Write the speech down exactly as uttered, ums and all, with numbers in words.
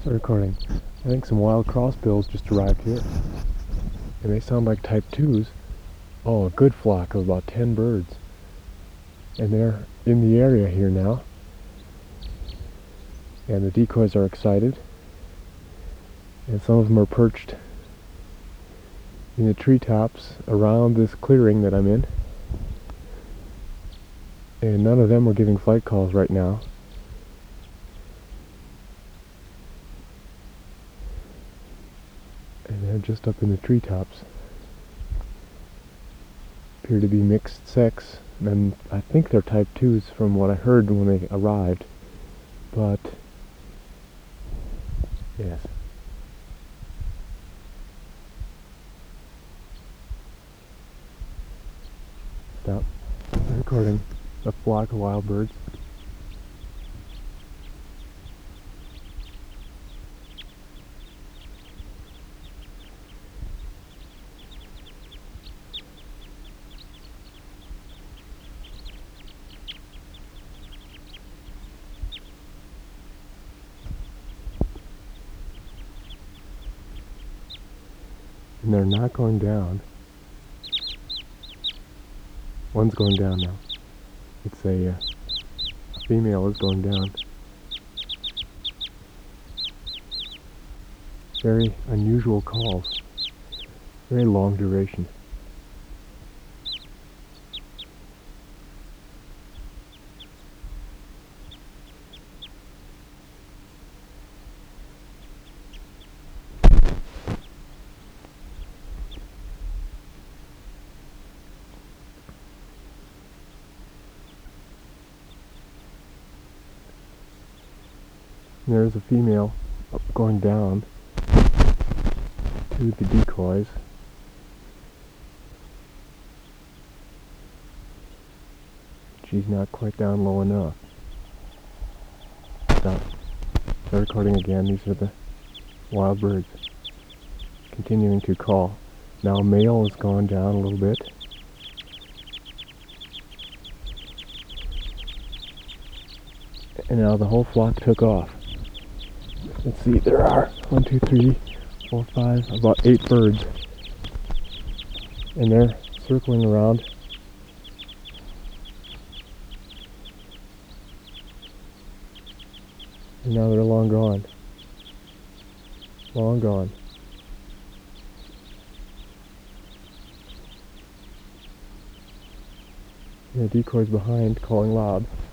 Recording. I think some wild crossbills just arrived here. And they sound like type twos. Oh, a good flock of about ten birds. And they're in the area here now. And the decoys are excited. And some of them are perched in the treetops around this clearing that I'm in. And none of them are giving flight calls right now. And they're just up in the treetops. Appear to be mixed sex, and I think they're type twos from what I heard when they arrived. But, yes. Stop. Recording a flock of wild birds. And they're not going down. One's going down now. It's a, uh, a female is going down. Very unusual calls. Very long duration. There's a female up going down to the decoys. She's not quite down low enough. Stop. Start recording again. These are the wild birds continuing to call. Now a male has gone down a little bit. And now the whole flock took off. Let's see, there are one, two, three, four, five, about eight birds. And they're circling around. And now they're long gone. Long gone. And the decoy's behind, calling loud.